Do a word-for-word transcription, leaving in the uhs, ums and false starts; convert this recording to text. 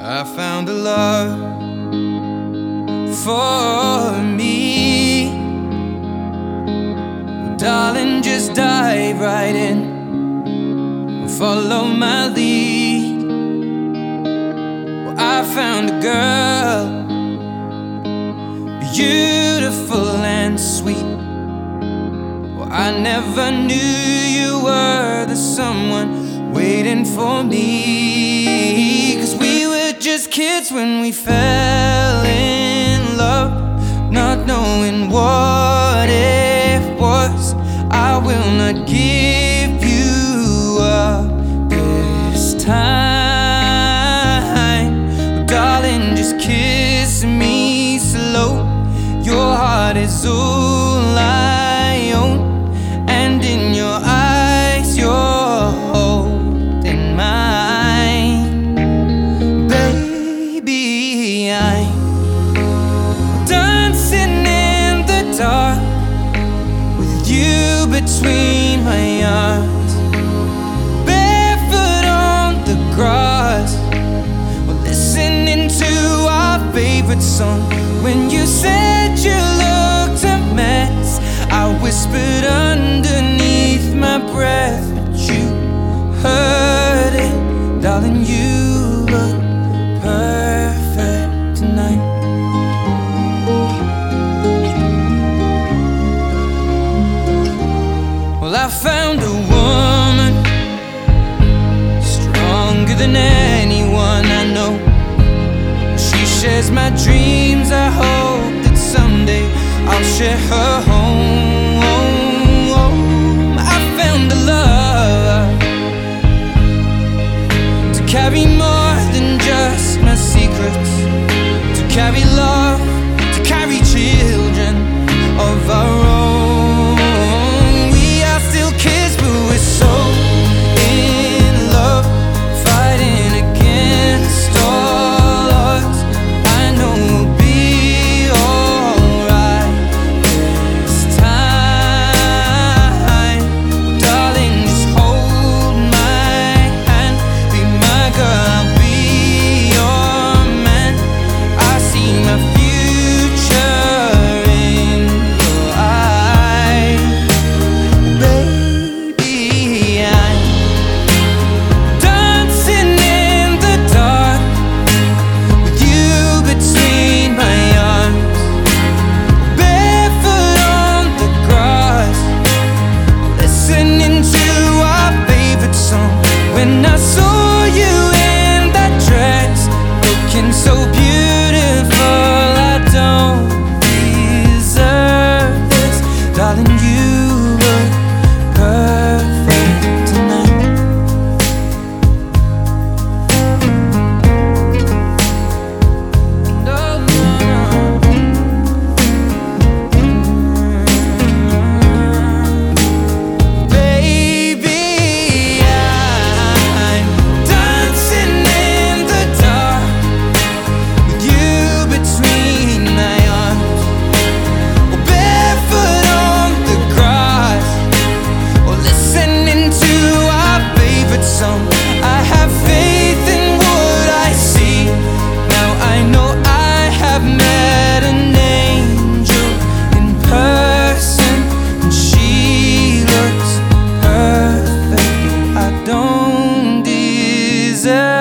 I found a love for me. Well, darling, just dive right in and follow my lead. Well, I found a girl, beautiful and sweet. Well, I never knew you were the someone waiting for me. 'Cause we were just kids when we fell in love, not knowing what it was. I will not give you up this time. Oh, darling, just kiss me slow. Your heart is all I own, and in your eyes you're holding mine. Baby, I'm dancing in the dark with you between my arms, barefoot on the grass. We're listening to our favorite song. When you said you looked a mess, I whispered underneath my breath, but you heard it. Darling, you look perfect tonight. Well, I found a woman stronger than anyone I know. She shares my dreams. I hope that someday I'll share her home. I found a love to carry more than just my secrets, to carry love, to carry children of our own. We are still kids, but we're so in love, fighting against all odds. I know we'll be alright this time. Darling, just hold my hand, be my girl, I'll be your man. I see my future in your eyes. Baby, I'm dancing in the dark with you between my arms, barefoot on the grass, listening to our favorite song. When I saw you in that dress, looking so beautiful, I don't deserve this. Darling, you look perfect tonight. No, no, no. Baby, I'm dancing in the dark with you between my arms, or barefoot on the grass, or listening to our favorite song. I have faith in what I see. Now I know I have met an angel in person, and she looks perfect. I don't deserve